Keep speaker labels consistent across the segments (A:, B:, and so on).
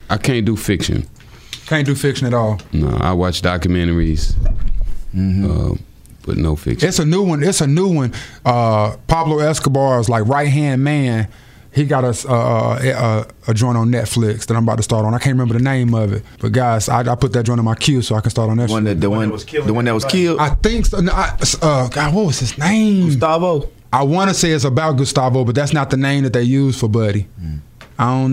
A: I can't do fiction.
B: Can't do fiction at all.
A: No, I watch documentaries, but no fiction.
B: It's a new one. Pablo Escobar's like right hand man. He got a joint on Netflix that I'm about to start on. I can't remember the name of it, but guys, I put that joint in my queue so I can start on that.
C: The one that was killed.
B: I think so. No, God, what was his name?
C: Gustavo.
B: I want to say it's about Gustavo, but that's not the name that they use for Buddy. I don't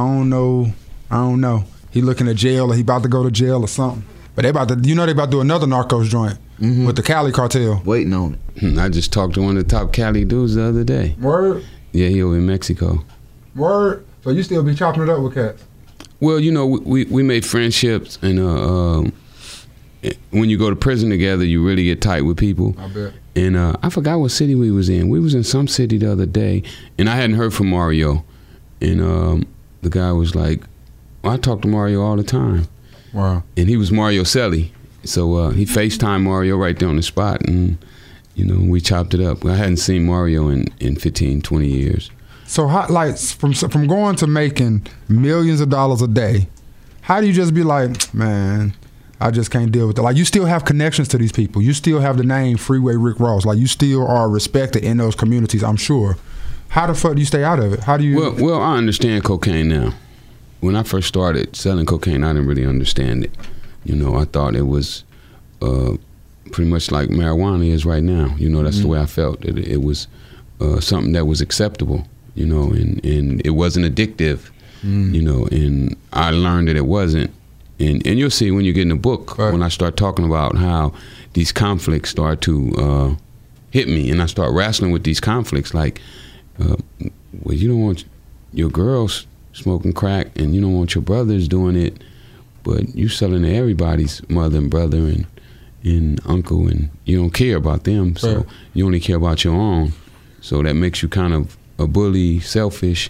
B: know. He looking at jail, or he about to go to jail or something. But they about to do another Narcos joint with the Cali cartel.
C: Waiting on it.
A: I just talked to one of the top Cali dudes the other day.
B: Word.
A: Yeah, he over in Mexico.
B: Word. So you still be chopping it up with cats?
A: Well, we made friendships, and when you go to prison together, you really get tight with people.
B: I bet.
A: And I forgot what city we was in. We was in some city the other day, and I hadn't heard from Mario. And the guy was like, I talk to Mario all the time.
B: Wow. And
A: he was Mario Selly. So he FaceTimed Mario right there on the spot, and we chopped it up. I hadn't seen Mario in 15, 20 years.
B: So how, like, from going to making millions of dollars a day, how do you just be like, man, I just can't deal with it? Like, you still have connections to these people. You still have the name Freeway Rick Ross. Like, you still are respected in those communities, I'm sure. How the fuck do you stay out of it? How do you...
A: Well, I understand cocaine now. When I first started selling cocaine, I didn't really understand it. I thought it was pretty much like marijuana is right now. That's the way I felt. It was something that was acceptable, and it wasn't addictive, and I learned that it wasn't. And you'll see when you get in the book, right, when I start talking about how these conflicts start to hit me, and I start wrestling with these conflicts, like, well, you don't want your girls smoking crack, and you don't want your brothers doing it, but you selling to everybody's mother and brother and uncle, and you don't care about them, so right, you only care about your own. So that makes you kind of a bully, selfish,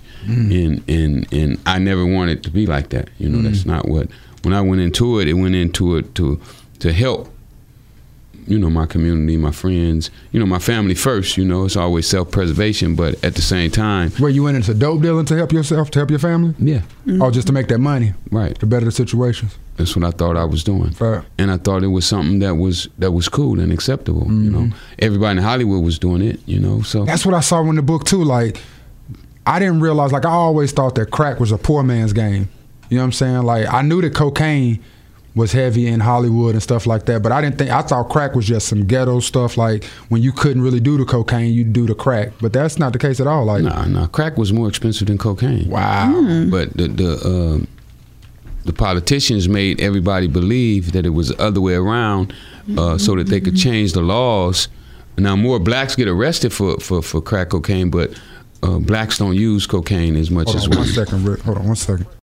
A: and I never wanted to be like that. That's not what. When I went into it to help, my community, my friends, my family first. It's always self-preservation, but at the same time.
B: Where you went into dope dealing to help yourself, to help your family?
A: Yeah.
B: Or just to make that money?
A: Right.
B: To better the situations?
A: That's what I thought I was doing.
B: Fair.
A: And I thought it was something that was cool and acceptable. Everybody in Hollywood was doing it. So
B: that's what I saw in the book too. Like, I didn't realize. Like, I always thought that crack was a poor man's game. You know what I'm saying? Like, I knew that cocaine was heavy in Hollywood and stuff like that, but I thought crack was just some ghetto stuff. Like, when you couldn't really do the cocaine, you'd do the crack. But that's not the case at all. Like,
A: nah, crack was more expensive than cocaine.
B: Wow.
A: But the politicians made everybody believe that it was the other way around, so that they could change the laws. Now, more blacks get arrested for crack cocaine, but blacks don't use cocaine as much as
B: white. 1 second, Rick. Hold on 1 second.